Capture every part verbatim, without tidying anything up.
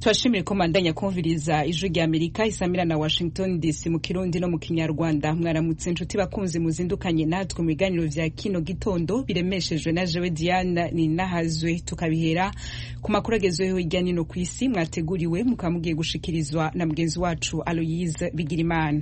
Twashimire ko mandanya kumviriza ijwi rya Amerika isamira na Washington D C mu Kirundi no mu Kinyarwanda. Mwaramutse inshuti bakunzi muzindukanye natwe mu biganiro vya kino gitondo biremeshejwe na jewe Diana Ninahazwe, tukabihera ku makuru agezweho hirya no hino kw'isi mwateguriwe mukamugiye gushikirizwa na mugenzi wacu Aloise Bigirimana.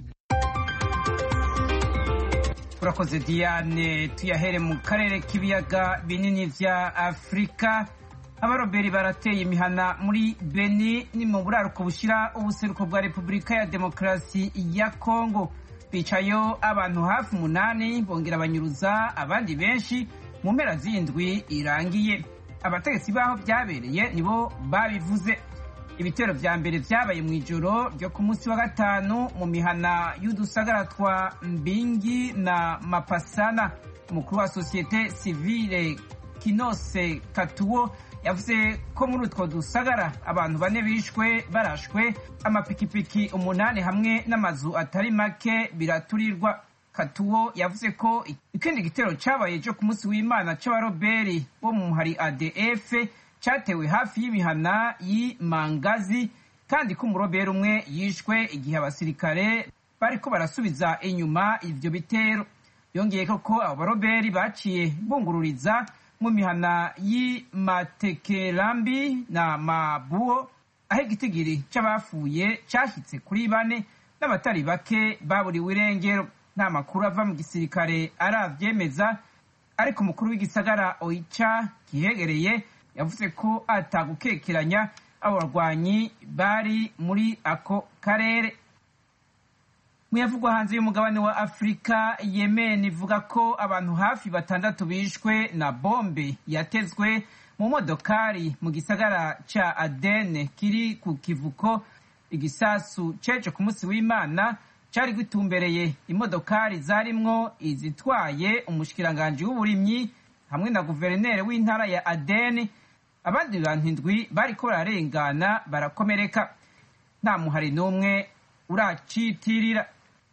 Urakoze Diane, tuyahere mu karere k'ibiyaga binini vya Afrika. Abaroberi barateye imihana muri Beni ni mu buraruko bushira ubuseruko bwa Republika ya Demokrasi ya Kongo. Bicayo abantu hafi umunani bongera banyuruza abandi benshi mu mpera z'indwi irangiye. Abategetsi baho byabereye nibo babivuze. Ibitero vya mbere vyabaye mu ijoro ryo ku munsi wa gatanu mu mihana y'udusagara twa Mbingi na Mapasana. Umukuru wa Societe Civile Kinose Katuo yavuze ko muri utwo dusagara abantu bane bishwe barashwe, amapikipiki umunani hamwe n'amazu atari make biraturirwa. Katuo yavuze ko ikindi gitero cabaye cyo ku munsi w'Imana c'abaroberi bo mu hari A D F cyatewe hafi y'imihana y'Imangazi, kandi ko umuroberi umwe yishwe igihe abasirikare bariko barasubiza inyuma ivyo bitero. Yongeye ko abo baroberi baciye bungururiza mu mihana y'Imatekelambi na Mabuo, aho igitigiri c'abafuye cyashitse kuri bane n'abatari bake baburiwe irengero. Nta makuru ava mu gisirikare aravyemeza, ariko umukuru w'igisagara Oicha kihegereye yavuze ko atagukekeranya abo barwanyi bari muri ako karere. Muyavugwa hanze y'umugabane wa Afrika, Yemen ivuga ko abantu hafi batandatu bishwe na bombe yatezwe mu modokari mu gisagara ca Aden kiri ku kivuko. Igisasu ceje ku munsi w'Imana cari gitumbereye imodokari zarimwo izitwaye umushikiranganje w'uburimyi hamwe na guverineri w'intara ya Aden. Abandi bantu indwi bariko bararengana barakomereka, nta muhari n'umwe uracitirira.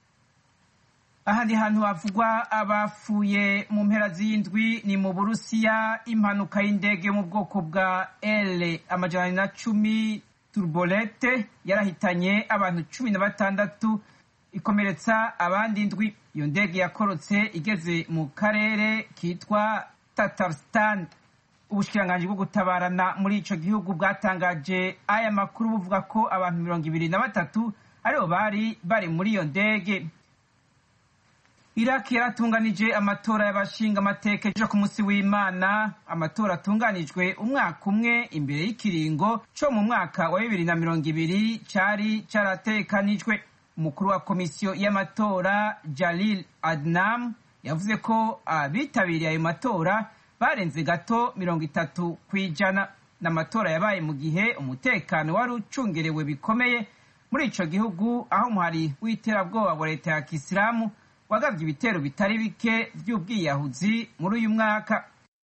Ahandi hantu havugwa abafuye mu mpera z'indwi ni mu Burusiya. Impanuka y'indege mu bwoko bwa L amajana na cumi turbolete yarahitanye abantu cumi na batandatu ikomeretsa abandi indwi. Iyo ndege yakorotse igeze mu karere kitwa Tatarstan. Ubushikiranganje bwo gutabarana muri ico gihugu bwatangaje aya makuru buvuga ko abantu mirongo ibiri na batatu aribo bari bari muri iyo ndege. Iraki yaratunganije amatora y'abashinga amateka ejo ku munsi w'Imana. Amatora atunganijwe umwaka umwe imbere y'ikiringo co mu mwaka wa bibiri na mirongo ibiri cari caratekanijwe. Umukuru wa komisiyo y'amatora Jalil Adnam yavuze ko abitabiriye ayo matora barenze gato mirongo itatu kw'ijana. N'amatora yabaye mu gihe umutekano wari ucungerewe bikomeye muri ico gihugu, aho umuhari w'iterabwoba wa leta ya Kisilamu wagavye ibitero bitari bike vy'ubwiyahuzi muri uyu mwaka.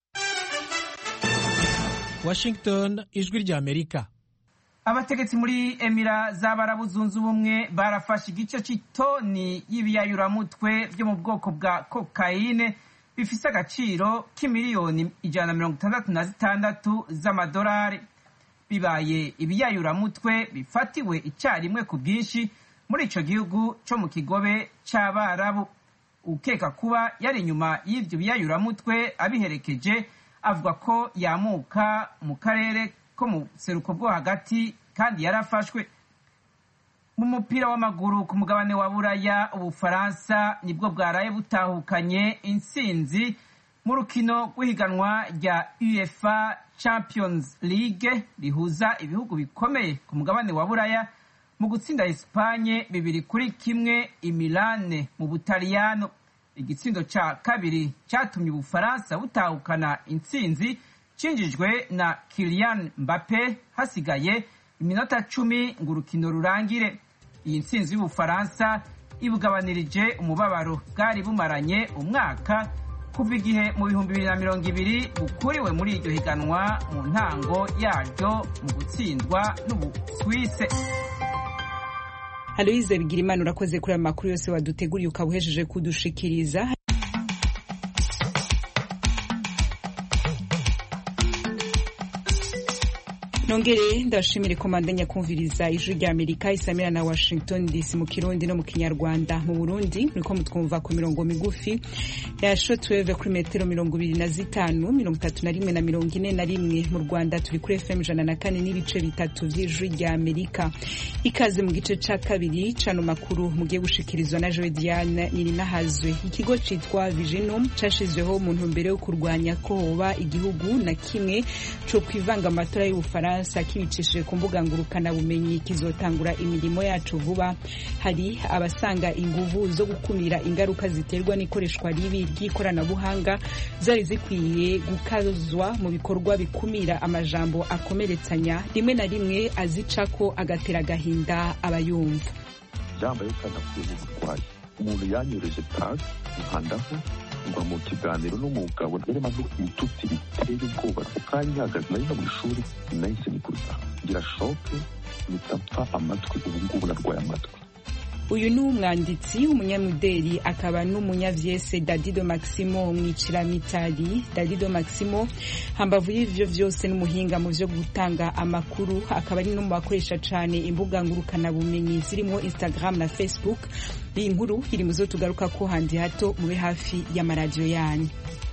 Washington, ijwi rya Amerika. Abategetsi muri Emira z'Abarabu zunze ubumwe barafashe igice c'itoni y'ibiyayuramutwe vyo mu bwoko bwa kokayine bifise agaciro k'imiliyoni ijana na mirongo itandatu na zitandatu z'amadolari. Bibaye ibiyayuramutwe bifatiwe icarimwe ku bwinshi muri ico gihugu co mu kigobe c'Abarabu. Ukeka kuba yari inyuma y'ivyo biyayuramutwe abiherekeje avuga ko yamuka mu karere ko mu seruko bwo hagati kandi yarafashwe. Mu mupira w'amaguru ku mugabane wa Buraya, Ubufaransa nibwo bwaraye butahukanye intsinzi mu rukino rw'ihiganwa rya UEFA Champions League rihuza ibihugu bikomeye ku mugabane wa Buraya mu gutsinda Espanye bibiri kuri kimwe i Milan mu Butaliyano. Igitsindo ca kabiri catumye Ubufaransa butahukana intsinzi cinjijwe na Kylian Mbappe hasigaye iminota cumi ngo urukino rurangire. Iyi ntsinzi y'Ubufaransa ibugabanirije umubabaro bwari bumaranye umwaka kuva igihe mu bihumbi bibiri na mirongo ibiri bukuriwe muri iryo higanwa mu ntango yaryo mu gutsindwa n'Ubusuwise. Aloise Bigirimana, urakoze kuri amakuru yose waduteguriye ukabuhejeje kudushikiriza. nongere ndashimire komandanya kumviriza ijwi rya Amerika isamira na Washington D C mu Kirundi no mu Kinyarwanda. Mu Burundi niko mutwumva ku mirongo migufi ya shortwave kuri metero mirongo ibiri na zitanu mirongo itatu na rimwe na mirongo ine na rimwe. Mu Rwanda turi kuri F M ijana na kane n'ibice bitatu vy'ijwi rya Amerika. Ikaze mu gice ca kabiri cano makuru mugiye gushikirizwa na Joe Diane Nirinahazwe. Ikigo citwa Viginum cashizweho mu ntumbero yo kurwanya ko hoba igihugu na kimwe co kwivanga amatora y'Ubufaransa kibicishije ku mbuga ngurukana bumenyi kizotangura imirimo yacu vuba. Hari abasanga inguvu zo gukumira ingaruka ziterwa n'ikoreshwa ribi ry'ikoranabuhanga zari zikwiye gukazwa mu bikorwa bikumira amajambo akomeretsanya rimwe na rimwe azicako agatera gahinda abayumva. Jambo yekana kwibuka umuntu yanyoreje tag nkandaho ngo mu kiganiro n'umugabo yarema n'ututsi biteye ubwoba kandi hagaze nari mu ishuri nahise nikuza ngira shoke nitapfa amatwi ubu ngubu narwaye amatwi. Uyu ni umwanditsi umunyamudeli akaba n'umunyavyese Dadido Maximo Mwiciramitari. Dadido Maximo hambavu y'ivyo vyose n'umuhinga mu vyo gutanga amakuru, akaba ari no mu bakoresha cane imbuga ngurukana bumenyi zirimo Instagram na Facebook. Iyi nkuru iri muzo tugaruka ko handi hato mube hafi y'amaradiyo yanyu.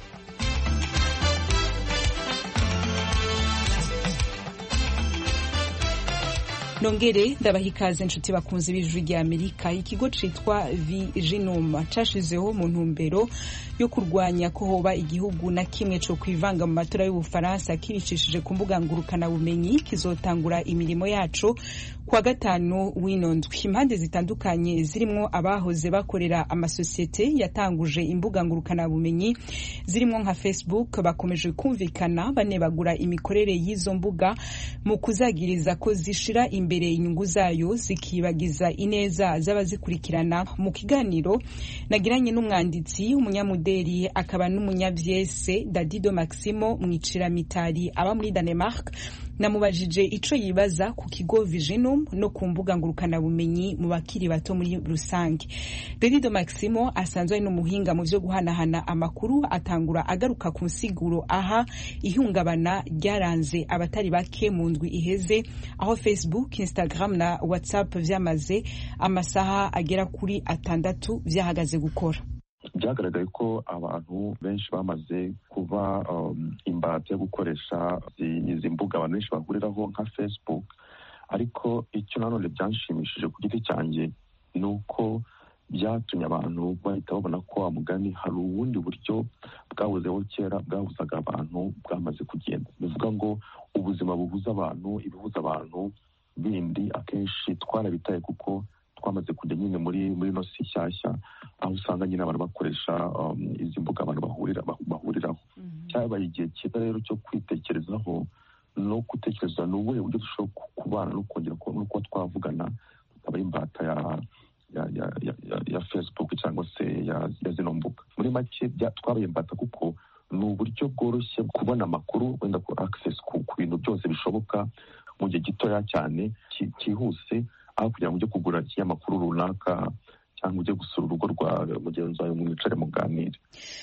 Nongere ndabahikaze inshuti bakunze b'ijwi rya Amerika. Ikigo citwa Viginum cashizeho mu ntumbero yo kurwanya ko hoba igihugu na kimwe co kwivanga mu matora y'Ubufaransa kibicishije ku mbuga ngurukana bumenyi kizotangura imirimo yaco kwa gatanu w'inondwi. Impande zitandukanye zirimo abahoze bakorera amasosiyete yatanguje imbuga ngurukana bumenyi zirimo nka Facebook bakomeje kumvikana banebagura imikorere y'izo mbuga mu kuzagiriza ko zishira imbere inyungu zayo zikibagiza ineza z'abazikurikirana. Mu kiganiro nagiranye n'umwanditsi umunyamudeli akaba n'umunyavyese Dadido Maximo Mwiciramitari aba muri Denmark, namubajije ico yibaza ku kigo Viginum no ku mbuga ngurukana bumenyi mu bakiri bato muri rusange. Dadido Maximo asanzwe ari n'umuhinga mu vyo guhanahana amakuru, atangura agaruka ku nsiguro aha ihungabana ryaranze abatari bake mu ndwi iheze aho Facebook, Instagram na WhatsApp vyamaze amasaha agera kuri atandatu vyahagaze gukora. Byagaragaye ko abantu benshi bamaze kuba um, imbata yo gukoresha izi mbuga abantu benshi bahuriraho nka Facebook, ariko icyo nanone byanshimishije ku giti cyanjye ni uko byatumye abantu bahita babona ko amugani hari ubundi buryo bwabuzeho kera bwabuzaga abantu bwamaze kugenda. Bivuga ngo ubuzima bubuza abantu, ibibuza abantu bindi akenshi twarabitaye kuko twamaze kujya nyine muri muri no si shyashya aho usanga nyine abantu bakoresha um, izi mbuga abantu bahurira bahuriraho. Mm-hmm. Cyabaye igihe cyiza rero cyo kwitekerezaho no gutekereza n'ubuhe buryo dushobora kubana no kongera no kuba twavugana tukaba imbata ya ya ya ya, ya, ya Facebook cyangwa se ya, ya zino mbuga. Muri make twabaye imbata kuko ni uburyo bworoshye kubona amakuru wenda ku access ku bintu byose bishoboka mu gihe gitoya cyane cyihuse, aho kugira ngo ujye kugura ikinyamakuru runaka cyangwa ujye gusura urugo rwa mugenzi wawe mwicare muganire.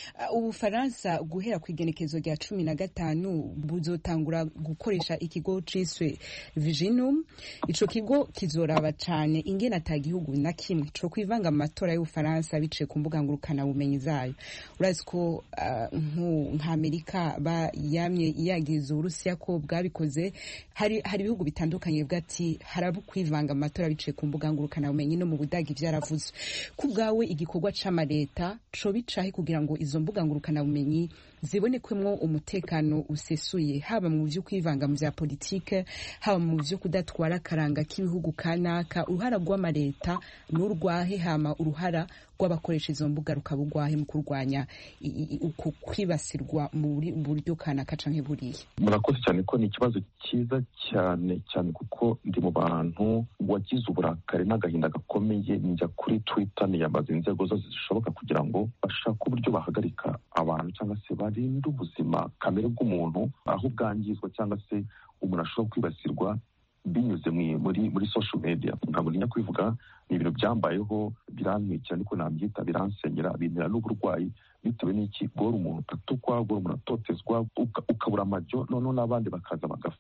Ubufaransa guhera ku igenekezo rya cumi na gatanu buzotangura gukoresha ikigo ciswe Viginum. Ico kigo kizoraba cane ingene ata gihugu na kimwe co kwivanga mu matora y'Ubufaransa biciye ku mbuga ngurukana bumenyi zayo. Urazi ko uh, nka Amerika ba yamye yagize Urusiya ko bwabikoze. Hari hari ibihugu bitandukanye bwati harabu kwivanga mu matora biciye ku mbuga ngurukana bumenyi no mu Budagi vyaravuzwe. Kubgawe igikorwa c'ama leta co bicahe kugira ngo izo mbuga ngurukana bumenyi zibonekwemwo umutekano usesuye, haba mu vyo kwivanga mu vya politike, haba mu vyo kudatwara karanga k'ibihugu kanaka. Uruhara rw'ama leta n'urwahe, hama uruhara rw'abakoresha izo mbuga rukabugwahe mu kurwanya uko kwibasirwa mu buryo kanaka canke buriye. Murakoze cyane ko ni ikibazo cyiza cyane cyane kuko ndi mu bantu wagize uburakari n'agahinda gakomeye njya kuri Twitter niyambaza inzego zose zishoboka kugira ngo bashaka uburyo bahagarika abantu cyangwa se barinda ubuzima kamere bw'umuntu aho bwangizwa cyangwa se umuntu ashobora kwibasirwa binyuze muri muri social media. Ntabwo ninya kwivuga ni ibintu byambayeho birantwikira niko nabyita, biransengera, bintera n'uburwayi bitewe n'iki gora umuntu atukwa, gora umuntu atotezwa ukabura amajyo, none n'abandi bakaza bagafana.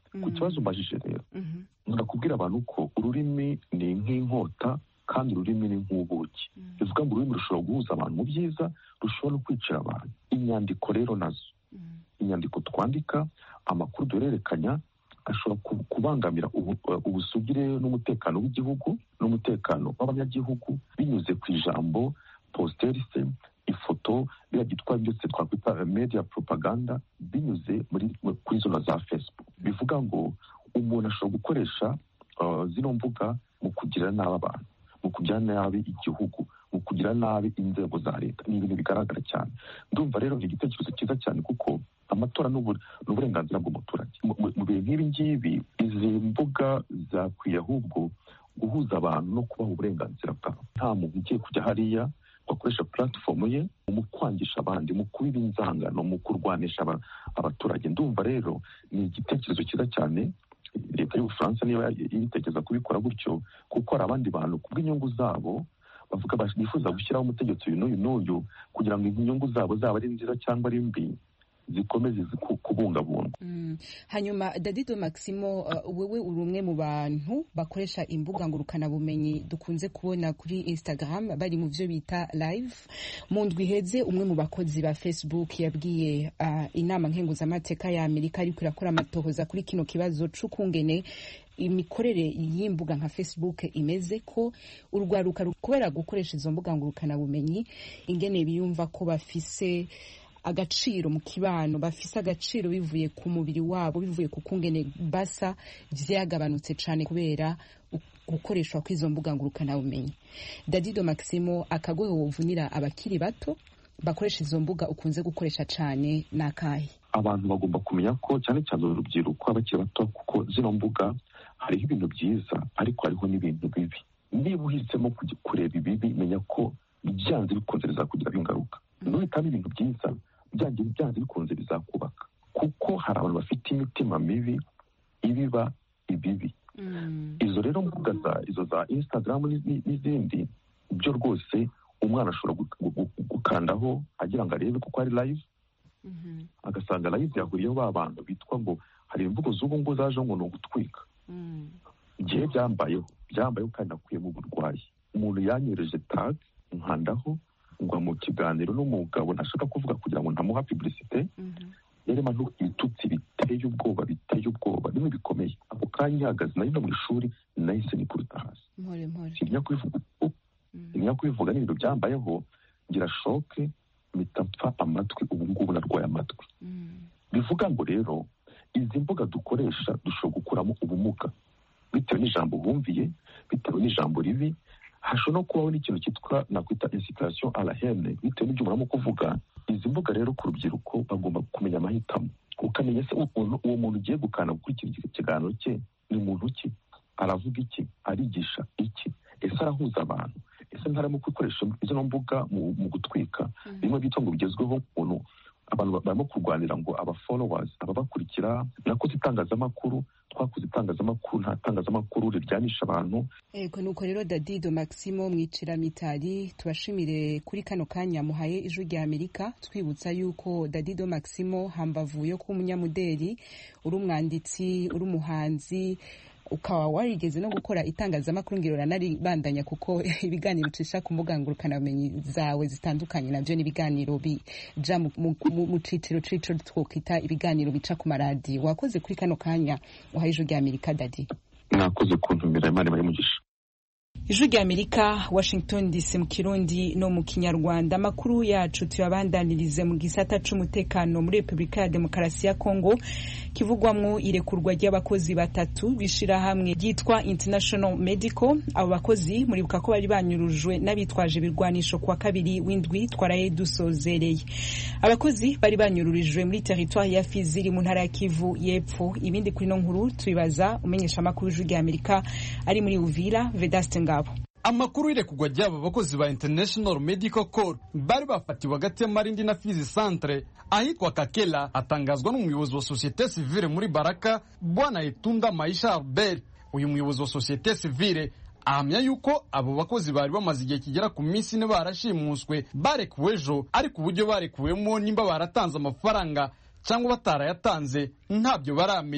ku kibazo mbajije rero ndakubwira abantu ko ururimi ni nk'inkota kandi ururimi ni nk'ubuki bivuga ngo ururimi rushobora guhuza abantu mu byiza rushobora no kwicira abantu. Inyandiko rero nazo inyandiko twandika, amakuru duhererekanya ashobora kubangamira ubusugire n'umutekano w'igihugu n'umutekano w'abanyagihugu binyuze ku ijambo, posteriste, ifoto, biriya byitwa byose twakwita media propaganda binyuze muri kuri zona za Facebook. Bivuga ngo umuntu ashobora gukoresha uh, zino mbuga mu kugira nabi abantu, mu kugira nabi igihugu, mu kugira nabi inzego za leta. Ni ibintu bigaragara cyane. Ndumva rero ni igitekerezo cyiza cyane kuko amatora n'uburenganzira bw'umuturage. Mu bihe nk'ibi ngibi izi mbuga zakwiye ahubwo guhuza abantu no kubaha uburenganzira bwabo. Nta muntu ugiye kujya hariya bakoresha platform ye mu kwangisha abandi, mu kubiba inzangano, mu kurwanisha abaturage. Ndumva rero ni igitekerezo cyiza cyane leta y'Ubufaransa niba yitekereza kubikora gutyo, kuko hari abandi bantu kubw'inyungu zabo bavuga bifuza gushyiraho umutegetsi uyu n'uyu n'uyu kugira ngo inyungu zabo zaba ari nziza cyangwa ari mbi zikomeze kubungabungwa. Mm. Hanyuma Dadido Maximo, uh, wewe uri umwe mu bantu bakoresha imbuga ngurukana bumenyi dukunze kubona kuri Instagram bari mu byo bita live. Mu ndwi iheze umwe mu bakozi ba Facebook yabwiye uh, inama nkenguzamateka ya Amerika ariko irakora amatohoza kuri kino kibazo c'ukungene imikorere y'imbuga nka Facebook imeze, ko urwaruka kubera gukoresha izo mbuga ngurukana bumenyi ingene biyumva ko bafise agaciro mu kibano, bafise agaciro bivuye ku mubiri wabo, bivuye ku kungene basa, vyagabanutse cane kubera gukoreshwa kw'izo mbuga ngurukana bumenyi. Dadido Maximo, akagohe wovunira abakiri bato bakoresha izo mbuga ukunze gukoresha cane nakahe? Abantu bagomba kumenya ko cyane cyane urubyiruko abakiri bato, kuko zino mbuga hariho ibintu byiza ariko hariho n'ibintu bibi. Niba uhisemo kureba ibibi, menya ko byanze bikunze bizakugira ingaruka. Nuhitamo ibintu byiza byanze byanze bikunze bizakubaka, kuko hari abantu bafite imitima mibi ibiba ibibi. Mm. Izo rero mbuga za izo za Instagram n'izindi byo rwose umwana ashobora gukandaho agira ngo arebe kuko ari live. Mm-hmm. Agasanga live yahuriyeho ba bantu bitwa ngo hari imvugo z'ubu ngo zaje ngo ni ugutwika. Mm. Igihe byambayeho byambayeho kandi nakuye mu burwayi. Umuntu yanyereje tag nkandaho ngwa mu kiganiro n'umugabo nashaka kuvuga kugira ngo ntamuha publicité. Mm-hmm. Yari manu ibitutsi biteye ubwoba biteye ubwoba nimwe bikomeye. Ako kanya hagaze nari no mu ishuri nahise nikuruta hasi. Mpore mpore. Sinya kubivuga. Sinya kubivuga n'ibintu byambayeho ngira shoke mitapfa amatwi, ubu ngubu narwaye amatwi. Mm. Bivuga ngo rero izi mbuga dukoresha dushobora gukuramo ubumuga bitewe n'ijambo bumviye, bitewe n'ijambo ribi. Hashobora no kubaho n'ikintu cyitwa nakwita incitation à la haine bitewe n'ibyo muramo kuvuga. Izi mbuga rero ku rubyiruko bagomba kumenya amahitamo, ukamenya se uwo muntu ugiye gukana gukurikira ikiganiro cye ni muntu ki, aravuga iki, arigisha iki, ese arahuza abantu, ese ntarimo gukoresha izo mbuga mu, mu gutwika. Mm. Bimwe byitwa ngo bigezweho umuntu abantu barimo kurwanira ngo aba followers ababakurikira. Nakoze itangazamakuru, twakoze itangazamakuru, nta tangazamakuru riryanisha abantu. Ego nuko rero Dadido Maximo mwicira mitari, tubashimire kuri kano kanya muhaye ijwi rya Amerika, twibutsa yuko Dadido Maximo hambavu yo ku munyamudeli, uri umwanditsi, uri umuhanzi, ukaba warigeze no gukora itangazamakuru ngirora nari bandanya kuko ibiganiro ucisha ku mbuga ngurukana bumenyi zawe zitandukanye navyo ni ibiganiro bija mu ciciro cico twokita ibiganiro bica ku maradi. Wakoze kuri kano kanya uhaye ijwi rya Amerika Dadi. Nakoze kuntumira, Imana ibahe umugisha. Ijwi rya Amerika, Washington D C mu Kirundi no mu Kinyarwanda. Amakuru yacu tuyabandanirize mu gisata c'umutekano muri Republika ya Demokarasi ya Kongo kivugwamwo irekurwa ry'abakozi batatu bishira hamwe ryitwa International Medical. Abo bakozi muri buka ko bari banyurujwe n'abitwaje birwanisho kwa kabiri w'indwi twaraye dusozereye. Abakozi bari banyururijwe muri territoire ya Fizi mu ntara ya Kivu y'Epfo. Ibindi kuri no nkuru tubibaza umenyesha amakuru y'Ijwi rya Amerika ari muri Uvira, Vedaste Ngabo. Amakuru irekugwa ry'aba bakozi ba International Medical Corps bari bafatiwe hagati ya Marindi na Fizi Centre ahitwa Kakela atangazwa n'umuyobozi wa Societe Civile muri Baraka, Bwana Etunda Maisha Albert. Uyu muyobozi wa Societe Civile ahamya yuko abo bakozi bari bamaze igihe kigera ku minsi ne barashimuswe barekuwe ejo, ariko uburyo barekuwemo nimba baratanze amafaranga cyangwa batarayatanze ntabyo baramenya.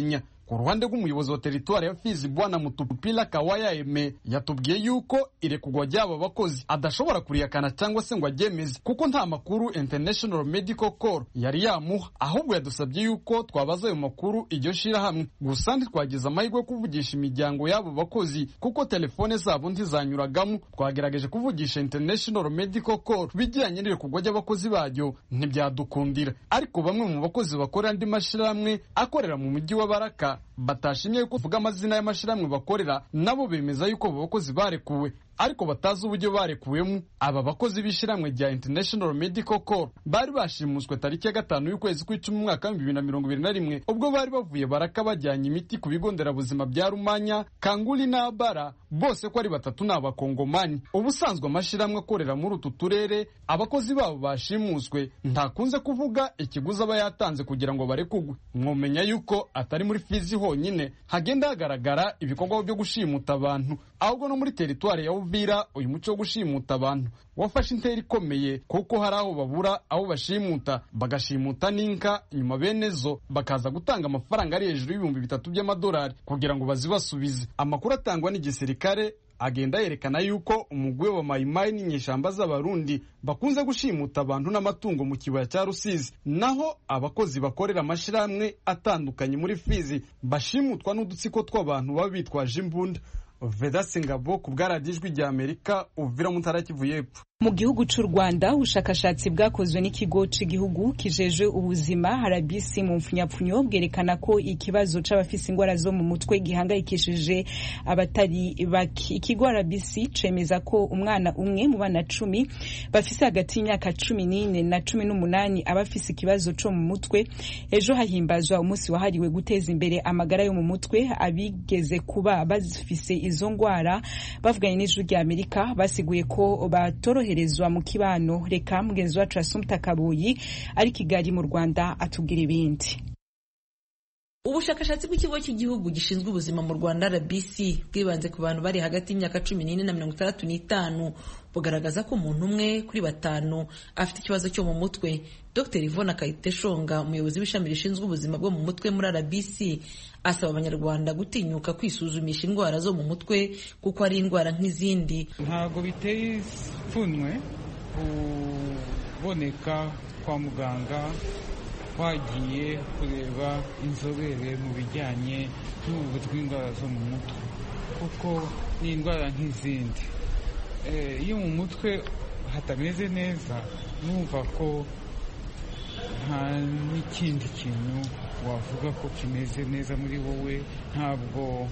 ku ruhande rw'umuyobozi wa teritwari ya Fizi Bwana Mutupila Kawaya Eme yatubwiye yuko irekugwa ry'aba bakozi adashobora kuriyakana cyangwa se ngo aryemeze kuko nta makuru International Medical Corps yari yamuha, ahubwo yadusabye yuko twabaza ayo makuru iryo shirahamwe. Gusa ntitwagize amahirwe yo kuvugisha imiryango y'abo bakozi kuko telefone zabo ntizanyuragamo. Twagerageje kuvugisha International Medical Corps bijyanye n'irekugwa ry'abakozi baryo ntibyadukundira, ariko bamwe mu bakozi bakorera andi mashirahamwe akorera mu mujyi wa Baraka batashimye kuvuga amazina y'amashirahamwe bakorera, nabo bemeza yuko abo bakozi barekuwe ariko batazi uburyo barekuwemo. Aba bakozi b'ishiramwe rya International Medical Corps bari bashimuswe tariki ya gatanu y'ukwezi kw'icumi mu mwaka wa bibiri na mirongo ibiri na rimwe ubwo bari bavuye Baraka bajyanye imiti ku bigo nderabuzima bya Rumanya, Kanguli na Abara, bose ko ari batatu ni abakongomani. Ubusanzwe amashiramwe akorera muri utu turere abakozi babo bashimuswe ntakunze kuvuga ikiguzi aba yatanze kugira ngo barekugwe. Mwomenya yuko atari muri Fizi honyine hagenda hagaragara ibikorwa byo gushimuta abantu, ahubwo no muri teritwari ya Uvira uyu muco wo gushimuta abantu wafashe intera ikomeye kuko hari aho babura aho bashimuta bagashimuta n'inka, nyuma bene zo bakaza gutanga amafaranga ari hejuru y'ibihumbi bitatu by'amadolari kugira ngo bazibasubize. Amakuru atangwa n'igisirikare agenda yerekana yuko umugwi wa Mayimayi n'inyeshamba z'abarundi bakunze gushimuta abantu n'amatungo mu kibaya cya Rusizi, naho abakozi bakorera amashirahamwe atandukanye muri Fizi bashimutwa n'udutsiko tw'abantu baba bitwaje imbunda. Vedaste Ngabo ku bwaradijwi rya Amerika, Uvira mu ntara Kivu y'Epfo. Mu gihugu cy'u Rwanda ubushakashatsi bwakozwe n'ikigo cy'igihugu kijeje ubuzima R B C mu mfunyapfunyo bwerekana ko ikibazo c'abafise ingwara zo mu mutwe gihangayikishije abatari baki. Ikigo R B C cemeza ko umwana umwe mu bana cumi bafise hagati y'imyaka cumi n'ine na cumi n'umunani abafise ikibazo co mu mutwe. Ejo hahimbazwa umunsi wahariwe guteza imbere amagara yo mu mutwe. Abigeze kuba bazifise izo ngwara bavuganye n'ijwi rya Amerika basiguye ko batoroherezwa mu kibano. Reka mugenzi wacu Assumpta Kabuyi ari Kigali mu Rwanda atubwira ibindi. Ubushakashatsi bw'ikigo cy'igihugu gishinzwe ubuzima mu Rwanda R B C bwibanze ku bantu bari hagati y'imyaka cumi n'ine na mirongo itandatu n'itanu bugaragaza ko umuntu umwe kuri batanu afite ikibazo cyo mu mutwe. Dr Yvonne Kayiteshonga, umuyobozi w'ishami rishinzwe ubuzima bwo mu mutwe muri R B C, asaba abanyarwanda gutinyuka kwisuzumisha indwara zo mu mutwe kuko ari indwara nk'izindi. Ntago biteye ipfunwe kuboneka kwa muganga wagiye kureba inzobere mu bijyanye n'ubuvuzi bw'indwara zo mu mutwe kuko ni indwara nk'izindi. Iyo mu mutwe hatameze neza numva ko nta n'ikindi kintu wavuga ko kimeze neza muri wowe, ntabwo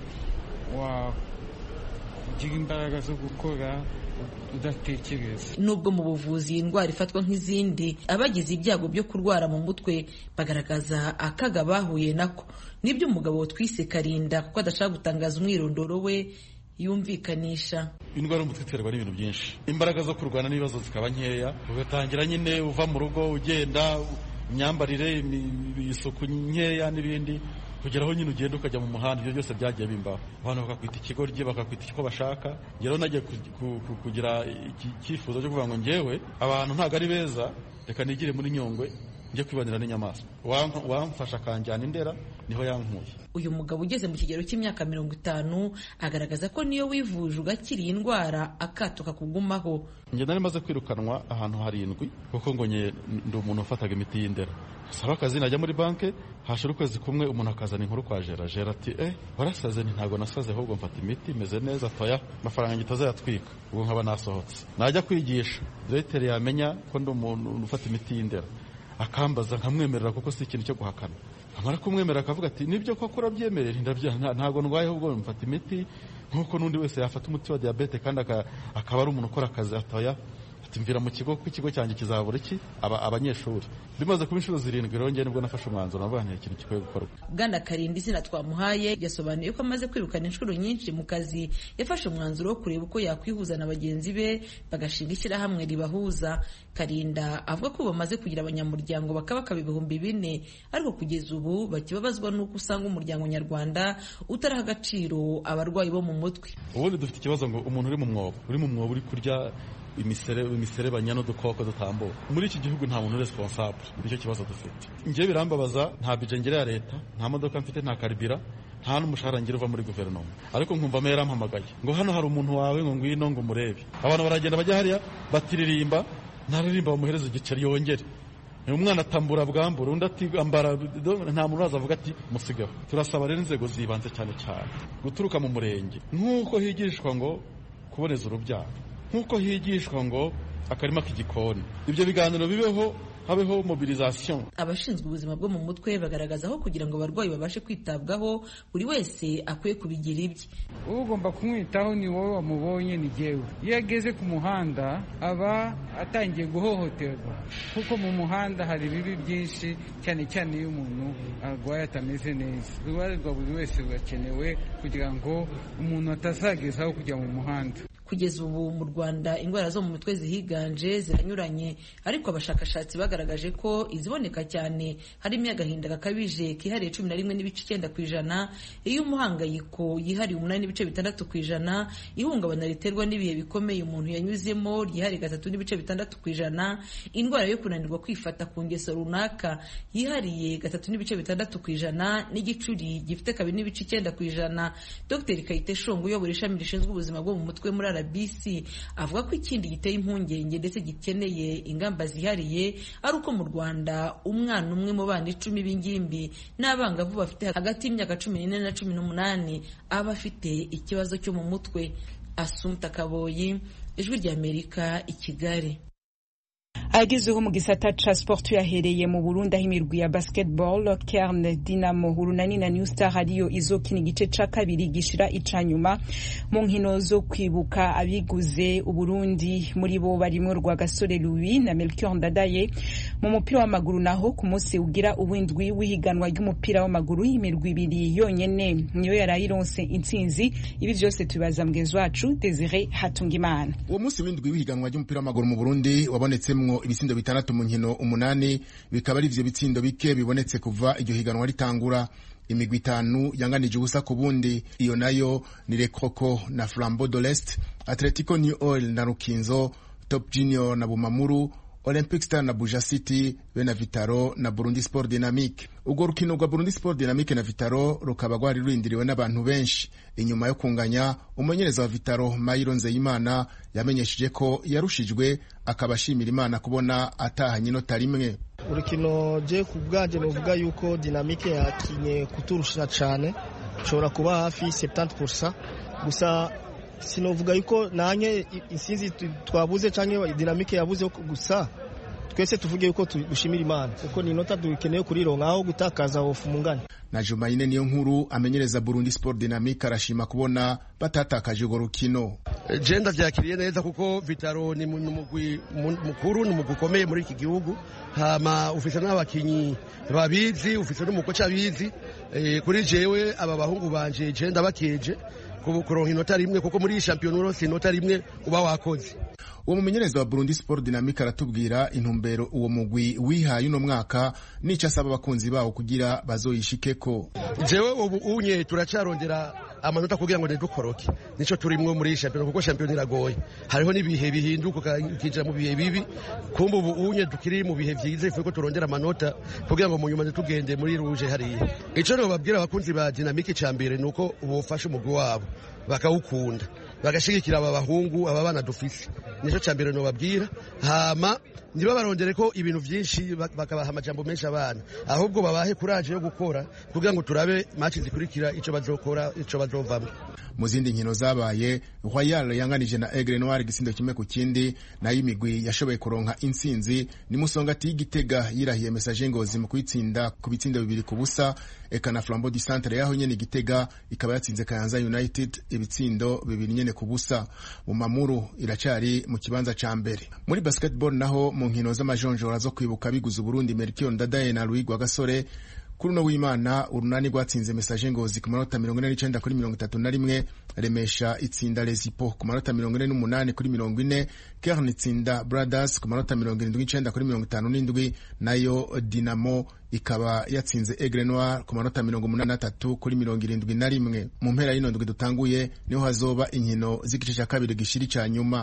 wagira imbaraga zo gukora udatekereza. Nubwo mu buvuzi iyi ndwara ifatwa nk'izindi, abagize ibyago byo kurwara mu mutwe bagaragaza akaga bahuye nako. Nibyo umugabo twise Karinda kuko adashaka gutangaza umwirondoro we yumvikanisha. Indwara y'umutwe iterwa n'ibintu byinshi, imbaraga zo kurwana n'ibibazo zikaba nkeya, ugatangira nyine uva mu rugo ugenda, imyambarire, isuku nkeya n'ibindi, kugeraho nyine ugenda ukajya mu muhanda. Ibyo byose byagiye bimbaho, abantu bakakwita ikigoryi, bakakwita icyo bashaka. Ngero nagiye kugira icyifuzo cyo kuvuga ngo ngewe abantu ntabwo ari beza, reka nigire muri Nyungwe njye kwibanira n'inyamaswa, wamfasha akanjyana Indera, niho yankuye. Uyu mugabo ugeze mu kigero cy'imyaka mirongo itanu agaragaza ko niyo wivuje ugakira iyi ndwara akato kakugumaho. Njye nari maze kwirukanwa ahantu harindwi kuko ngo nye ndi umuntu ufataga imiti y'Indera. Saba akazi najya muri banke, hashira ukwezi kumwe umuntu akazana inkuru kwa Jera. Jera ati eh warasaze? Ni ntago nasaze, ahubwo mfata imiti meze neza, toya amafaranga ngitaza yatwika. Ubwo nkaba nasohotse najya kwigisha, directeur yamenya ko ndi umuntu ufata imiti y'Indera akambaza nkamwemerera kuko si ikintu cyo guhakana. Amara kumwemerera akavuga ati nibyo koko urabyemerera, ntago ndwaye ahubwo mfata imiti nkuko nundi wese yafata umuti wa diabete kandi akaba ari umuntu ukora akazi. Atoya mvira mu kigo ku kigo cyanjye kizabura iki aba abanyeshuri. Bimaze kuba inshuro zirindwi rero njye nibwo nafashe umwanzuro navuga nti ikintu gikwiye gukorwa. Bwana Karinda izina twamuhaye yasobanuye ko amaze kwirukana inshuro nyinshi mu kazi yafashe umwanzuro wo kureba uko yakwihuza na bagenzi be bagashinga ishyirahamwe ribahuza. Karinda avuga ko bamaze kugira abanyamuryango bakaba ibihumbi bine, ariko kugeza ubu bakibabazwa n'uko usanga umuryango nyarwanda utaraha agaciro abarwayi bo mu mutwe. Ubundi dufite ikibazo ngo umuntu uri mu mwobo uri mu mwobo uri kurya imiserebanya n'udukoko dutambuka. Muri iki gihugu nta muntu responsable, nicyo kibazo dufite. Ngiye birambabaza, nta budget ngira ya leta, nta modoka mfite, nta karibira, nta n'umushahara ngira uva muri guverinoma, ariko nkumva mera mpamagaye ngo hano hari umuntu wawe ngo ngwino ngo murebe. Abantu baragenda bajya hariya batiririmba, ntaririmba bamuhereza igiceri yongere. Umwana atambura bwambura, undi ati ambara, nta muntu azavuga ati musigaho. Turasaba rero inzego zibanze cyane cyane guturuka mu murenge, nk'uko higishwa ngo kuboneza urubyaro, nk'uko higishwa ngo akarima k'igikoni, ibyo biganiro bibeho, habeho mobilisation. Abashinzwe ubuzima bwo mu mutwe bagaragaza aho kugira ngo abarwayi babashe kwitabwaho buri wese akwiye kubigira ibye. Ugomba kumwitaho ni wowe wamubonye, ni jyewe. Iyo ageze ku muhanda aba atangiye guhohoterwa, kuko mu muhanda hari ibibi byinshi, cyane cyane iyo umuntu arwaye atameze neza. Uruhare rwa buri wese rurakenewe kugira ngo umuntu atazagezaho kujya mu muhanda. Kugeza ubu mu Rwanda indwara zo mu mutwe zihiganje ziranyuranye, ariko abashakashatsi bagaragaje ko iziboneka cyane harimo agahinda gakabije kihariye cumi na rimwe n'ibice icyenda ku ijana, iyo umuhangayiko yihariye umunani n'ibice bitandatu ku ijana, ihungabana riterwa n'ibihe bikomeye umuntu yanyuzemo ryihariye gatatu n'ibice bitandatu ku ijana, indwara yo kunanirwa kwifata ku ngeso runaka yihariye gatatu n'ibice bitandatu ku ijana, n'igicuri gifite kabiri n'ibice icyenda ku ijana. Dr Kayite Shongo uyobora ishami rishinzwe ubuzima bwo mu mutwe muri R B C avuga ko ikindi giteye impungenge ndetse gikeneye ingamba zihariye ari uko mu Rwanda umwana umwe mu bana icumi b'ingimbi n'abangavu bafite hagati y'imyaka cumi n'ine na cumi n'umunani aba afite ikibazo cyo mu mutwe. Assumpta Kaboyi, Ijwi ry'Amerika, i Kigali. Agezeho mu gisata ca sport yahereye mu Burundi aho imirwi ya basketball Kern, Dinamo, Urunani na New Star ariyo izokina igice ca kabiri gishira icanyuma mu nkino zo kwibuka abiguze Uburundi. Muri bo barimo Rwagasore Louis na Melchior Ndadaye. Mu mupira w'amaguru naho ku munsi ugira uwindwi w'ihiganwa ry'umupira w'amaguru imirwi ibiri yonyene niyo yarayironse intsinzi. Ibi byose tubibaza mgenzi wacu Desire Hatungimana. Uwo munsi w'indwi w'ihiganwa ry'umupira w'amaguru mu Burundi wabonetsemwo ibitsindo bitandatu mu nkino umunani, bikaba ari ivyo bitsindo bike bibonetse kuva iryo higanwa ritangura. Imigwi itanu yanganije ubusa ku bundi, iyo nayo ni Le Croco na Flambeau de l'Est, Atletico New Oil na Rukinzo, Top Junior na Bumamuru, Olympic Star na Buja City, Bena Vitaro na Burundi Sport Dynamique. Ubwo rukino rwa Burundi Sport Dynamique na Vitaro rukaba rwari rurindiriwe n'abantu benshi. Inyuma yo kunganya, umumenyereza wa Vitaro Mayiro Nzeyimana yamenyesheje ko yarushijwe, akabashimira Imana kubona atahanye inota rimwe. Urukino je ku bwanje novuga yuko Dynamique yakinye kuturusha cyane, ushobora kuba hafi seventy percent, gusa sinovuga yuko nanye insinzi twabuze canke Dynamique yabuze gusa twese tuvuge yuko dushimira Imana kuko ni inota dukeneye kurironka aho gutakaza hofu mungana. Na Jumaine niyo nkuru amenyereza Burundi Sport Dynamique arashima kubona batatakaje urwo rukino. Jenda vyakiriye neza kuko Vitaro ni mugwi mukuru, ni mugwi ukomeye muri iki gihugu, hama ufise n'abakinyi babizi, ufise n'umukoca abizi. E, kuri jewe aba bahungu banje jenda bakeje kuronka inota rimwe kuko muri championnat rose inota rimwe uba wakoze. Uwo mumenyereza wa Burundi Sport Dynamique aratubwira intumbero uwo mugwi wihaye uno mwaka nica asaba abakunzi bawo kugira bazoyishikeko. Jewe ubu unye turacarondera amanota kugira ngo ndukoroke, nico turimwe muri championnat kuko championnat iragoye, hariho nibihe bihinduka ukija mu bihe bibi, kumbe ubu unye dukiri mu bihe vyize fuko turondera amanota kugira ngo mu nyuma tugende muri rouge hariya. Ico no babwira abakunzi ba Dynamique cyambere nuko ubufasha umugwi wabo bakawukunda, bagashigikira aba bahungu aba bana dufise, nico cyambere no babwira. Hama niba barondere ko ibintu vyinshi bakabaha amajambo menshi abana, ahubwo babahe kuraje yo gukora kugira ngo turabe match zikurikira ico bazokora ico bazovamwe. Mu zindi nkino zabaye, Royal yanganije na Aigle Noir igisindo kimwe ku kindi, nayo imigwi yashoboye kuronka intsinzi ni Musongati y'Igitega yirahiye Message Ngozi mu kwitsinda ku bitsindo bibiri ku busa, eka na Flambeau du Centre yaho nyene Igitega ikaba yatsinze Kayanza United ibitsindo bibiri nyene ku busa. Mu Mamuru iracari mu kibanza ca mbere. Muri basketball naho mu nkino z'amajonjora zo kwibuka biguze Burundi, Melchior Ndadaye na Louis Rwagasore kuri no w'Imana Urunani rwatsinze Message Ngozi ku manota mirongo ine n'icenda kuri mirongo itatu na rimwe, Remesha itsinda Lezipo ku manota mirongo ine n'umunani kuri mirongo ine, Kern itsinda Brothers ku manota mirongo irindwi n'icenda kuri mirongo itanu n'indwi, nayo Dinamo ikaba yatsinze Aigle Noir ku manota mirongo umunani na tatu kuri mirongo irindwi na rimwe. Mu mpera y'ino ndwi dutanguye niho hazoba inkino z'igice cya kabiri gishiri ca nyuma.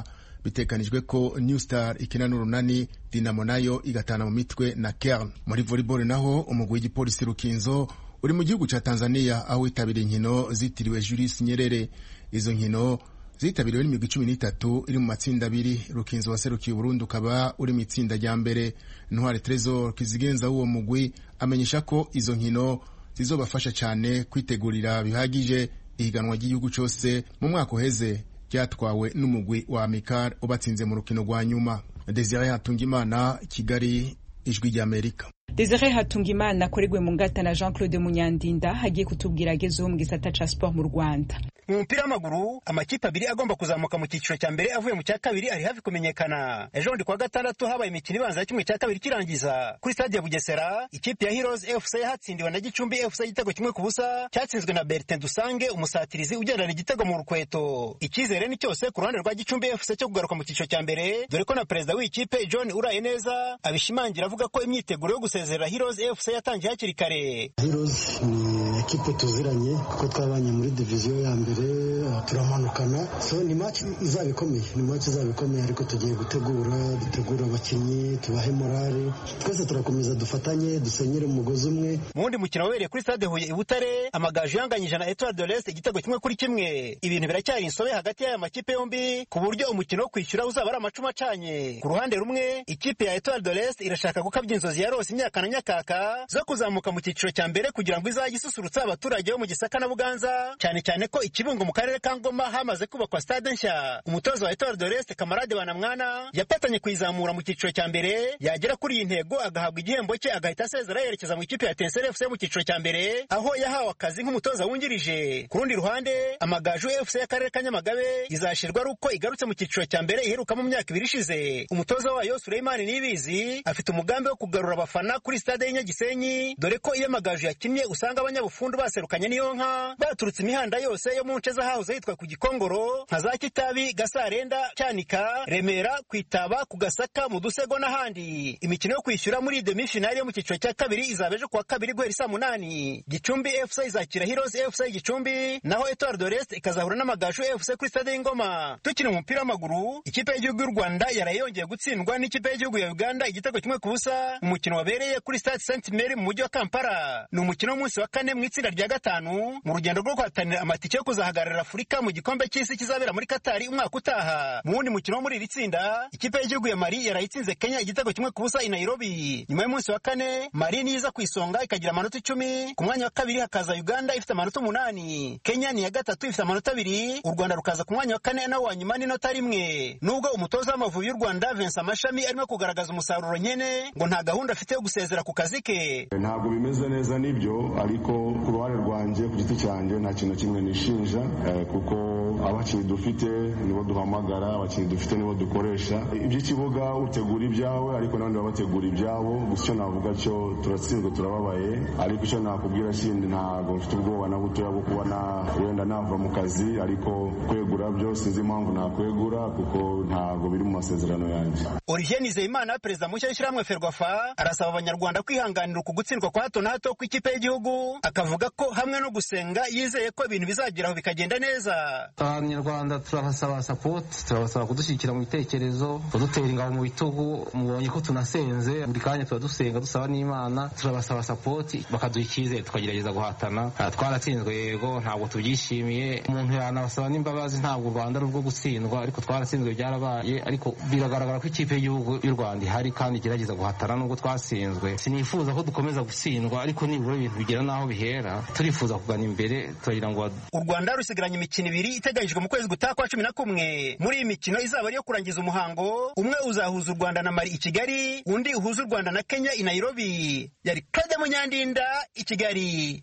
bitekanijwe ko New Star ikina n'urunani, Dinamo nayo igatana mu mitwe na Kern. Muri volleyball naho umugwi w'igipolisi Rukinzo uri mu gihugu ca Tanzania aho witabiriye inkino zitiriwe Julius Nyerere. Izo nkino zitabiriwe n'imigwi cumi n'itatu iri mu matsinda abiri. Rukinzo waserukiye Burundi ukaba uri mu itsinda rya mbere. Ntwari Trezor Kizigenza w'uwo mugwi amenyesha ko izo nkino zizobafasha cyane kwitegurira bihagije ihiganwa ry'igihugu cyose mu mwaka uheze ryatwawe n'umugwi wa Amikar ubatsinze mu rukino rwa nyuma. Desire Hatungimana, Kigali, Ijwi ry'Amerika. Desire Hatungimana akorerwe mu ngata na Jean Claude Munyandinda hagiye kutubwira agezeho mu gisata ca sport mu Rwanda. Mu mupira w'amaguru amakipe abiri agomba kuzamuka mu cyiciro cya mbere avuye mu cya kabiri ari hafi kumenyekana. Ejo ndi kwa gatandatu habaye imikino ibanza ya kimwe cya kabiri kirangiza kuri stade ya Bugesera. Ikipe ya Heroes F C yatsindiwe na Gicumbi F C igitego kimwe ku busa cyatsinzwe na Bertin Dusange umusatirizi ugendana igitego mu rukweto. Icyizere ni cyose ku ruhande rwa Gicumbi F C cyo kugaruka mu cyiciro cya mbere, dore ko na perezida w'ikipe John Uraye neza abishimangira avuga ko imyiteguro yo gusezerera Heroes F C yatangiye hakiri kare. Heroes ni ekipe tuziranye kuko twabanye muri division ya mbere turamanukana, so ni match izabikomeye ni match izabikomeye ariko tugiye gutegura dutegura abakinnyi tubahe morale, twese turakomeza dufatanye dusenyere umugozi umwe. Mu wundi mukino wabereye kuri stade Huye i Butare amagaju yanganyije na Etoile de l'Est igitego kimwe kuri kimwe. Ibintu biracyari insobe hagati y'aya makipe yombi ku buryo umukino wo kwishyura uzaba ari amacuma acanye. Ku ruhande rumwe ikipe ya Etoile de l'Est irashaka gukabya inzozi ya Rose imyaka na nyakaka zo kuzamuka mu cyiciro cya mbere kugira ngo izajye isusurutsa abaturage bo mu Gisaka na Buganza, cyane cyane ko Ikibungo mu karere ka Ngoma hamaze kubakwa stade nshya. Umutoza wa Etoile de l'Est Kamarade Banamwana yapatanye kwizamura mu cyiciro cya mbere, yagera kuri iyi ntego agahabwa igihembo cye agahita asezera yerekeza mu ikipe ya Tenseri F C mu cyiciro cya mbere aho yahawe akazi nk'umutoza wungirije. Ku rundi ruhande amagaju F C y'akarere ka Nyamagabe izashirwa ari uko igarutse mu cyiciro cya mbere iheruka mu myaka ibiri ishize. Umutoza wayo Suleiman Nibizi afite umugambi wo kugarura abafana kuri stade y'Inyagisenyi, dore ko iyo amagaju yakinnye usanga abanyabufundu baserukanye n'iyo nka baturutse imihanda yose yo mu nce zahahoze yitwa ku Gikongoro nka za Kitabi, Gasarenda, Cyanika, Remera, Kwitaba, ku Gasaka, mu Dusego n'ahandi. Imikino yo kwishyura muri demi finale yo mu cyiciro cya kabiri izabeje kuwa kabiri guhera saa munani. Gicumbi F C izakira Heroes F C Gicumbi, naho Etoile de l'Est ikazahura n'amagaju F C kuri stade y'Ingoma. Tukina mu mupira w'amaguru ikipe y'igihugu y'u Rwanda yarayongeye gutsindwa n'ikipe y'igihugu ya Uganda igitego kimwe ku busa. Umukino wabereye kuri stade Saint Mary mu mujyi wa Kampala. Ni umukino w'umunsi wa kane mu itsinda rya gatanu mu rugendo rwo guhatanira amatike yo kuzahagararira Afurika mu gikombe cy'isi kizabera muri Katari umwaka utaha. Mu wundi mukino wo muri iri tsinda ikipe y'igihugu ya Mali yarayitsinze Kenya igitego kimwe ku busa i Nairobi. Nyuma y'umunsi wa kane Mali niza ku isonga ikagira amanota icumi, ku mwanya wa kabiri hakaza Uganda ifite amanota umunani, Kenya ni ya gatatu ifite amanota abiri, u Rwanda rukaza ku mwanya wa kane nawo wa nyuma n'inota rimwe. Nubwo umutoza w'Amavubi y'u Rwanda Vincent Mashami arimo kugaragaza umusaruro nyene ngo nta gahunda afite yo gusezera ku kazi ke. Ntabwo bimeze neza nibyo, ariko ku ruhare rwanjye ku giti cyanjye nta kintu kimwe nishinja eh, kuko abakinnyi dufite nibo duhamagara, abakinnyi dufite nibo dukoresha. Iby'ikibuga utegura ibyawe ariko n'abandi babategura ibyabo. Gusa icyo navuga cyo turatsinzwe turababaye, ariko icyo nakubwira kindi ntabwo mfite ubwoba na butoya bwo kuba na wenda nava mu kazi, ariko kwegura byo sinzi impamvu nakwegura kuko ntabwo biri mu masezerano yanjye. Olivier Nizeyimana perezida mushya w'ishyirahamwe Ferwafa arasaba abanyarwanda kwihanganira uku gutsindwa kwa hato na hato kw'ikipe y'igihugu, akavuga ko hamwe no gusenga yizeye ko ibintu bizageraho bikagenda neza. Abanyarwanda turabasaba support, turabasaba kudushyigikira mu bitekerezo, kudutera ingabo mu bitugu. Mubonye ko tunasenze buri kanya tuba dusenga dusaba n'Imana, turabasaba support bakaduha icyizere tukagerageza guhatana. Twaratsinzwe yego, ntabwo tubyishimiye, umuntu yanabasaba n'imbabazi, ntabwo u Rwanda ari urwo gutsindwa, ariko twaratsinzwe byarabaye, ariko biragaragara ko ikipe y'igihugu y'u Rwanda ihari kandi igerageza guhatana nubwo twatsinzwe. Sinifuza ko dukomeza gutsindwa, ariko nibura ibintu bigera naho bihera, turifuza kugana imbere turagira ngo u Rwanda rusigaranye imikino ibiri iteganyijwe mu kwezi gutaha kwa cumi na kumwe. Muri iyi mikino izaba ari yo kurangiza umuhango, umwe uzahuza u Rwanda na Mali i Kigali, undi uhuza u Rwanda na Kenya i Nairobi. Yari Claude Munyandinda i Kigali.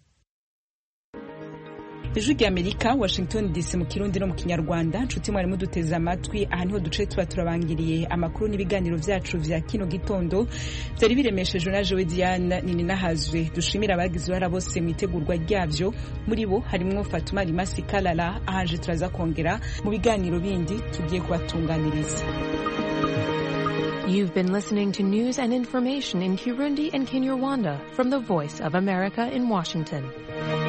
Ijwi ry'Amerika, Washington D C mu Kirundi no mu Kinyarwanda. Nshuti mwari muduteze amatwi, aha niho duce tuba turabangiriye amakuru n'ibiganiro vyacu vya kino gitondo. Vyari biremeshejwe na Joe Diane nini nahazwe. Dushimira abagize uruhara bose mu itegurwa ryavyo, muri bo harimwo Fatuma Rimasi Kalala. Ahanje turaza kongera mu biganiro bindi tugiye kubatunganiriza. You've been listening to news and information in Kirundi and Kinyarwanda from the Voice of America in Washington.